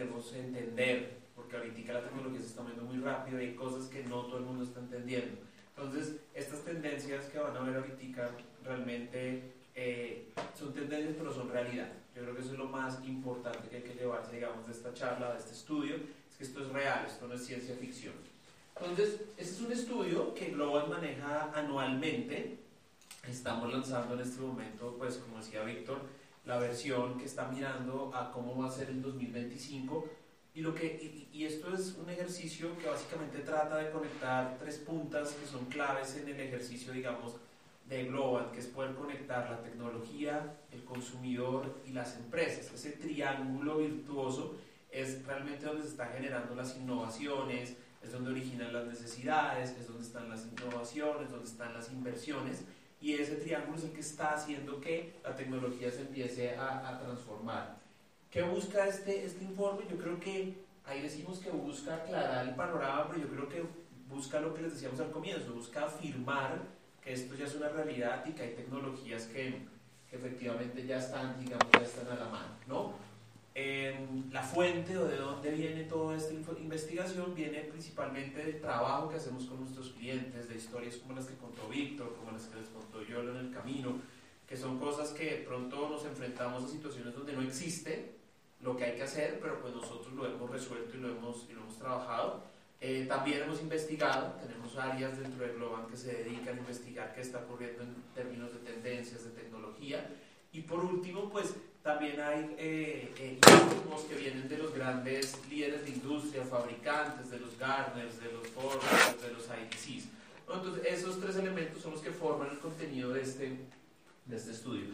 queremos entender, porque ahorita la tecnología se está moviendo muy rápido y hay cosas que no todo el mundo está entendiendo. Entonces, estas tendencias que van a ver ahorita realmente son tendencias, pero son realidad. Yo creo que eso es lo más importante que hay que llevarse, digamos, de esta charla, de este estudio, es que esto es real, esto no es ciencia ficción. Entonces, este es un estudio que Globant maneja anualmente. Estamos lanzando en este momento, pues como decía Víctor, la versión que está mirando a cómo va a ser el 2025. Y esto es un ejercicio que básicamente trata de conectar tres puntas que son claves en el ejercicio, digamos, de Globant, que es poder conectar la tecnología, el consumidor y las empresas. Ese triángulo virtuoso es realmente donde se están generando las innovaciones, es donde originan las necesidades, es donde están las innovaciones, donde están las inversiones, y ese triángulo es el que está haciendo que la tecnología se empiece a transformar. ¿Qué busca este informe? Yo creo que ahí decimos que busca aclarar el panorama, pero yo creo que busca lo que les decíamos al comienzo, busca afirmar que esto ya es una realidad y que hay tecnologías que efectivamente ya están, digamos, ya están a la mano, ¿no? La fuente o de dónde viene toda esta investigación viene principalmente del trabajo que hacemos con nuestros clientes, de historias como las que contó Víctor, como las que les contó Yolo en el camino, que son cosas que de pronto nos enfrentamos a situaciones donde no existe lo que hay que hacer, pero pues nosotros lo hemos resuelto y lo hemos trabajado. También hemos investigado, tenemos áreas dentro de Globant que se dedican a investigar qué está ocurriendo en términos de tendencias, de tecnología. Y por último, pues también hay insumos que vienen de los grandes líderes de industria, fabricantes, de los Gartners, de los Forrester, de los IDCs. Entonces, esos tres elementos son los que forman el contenido de este estudio.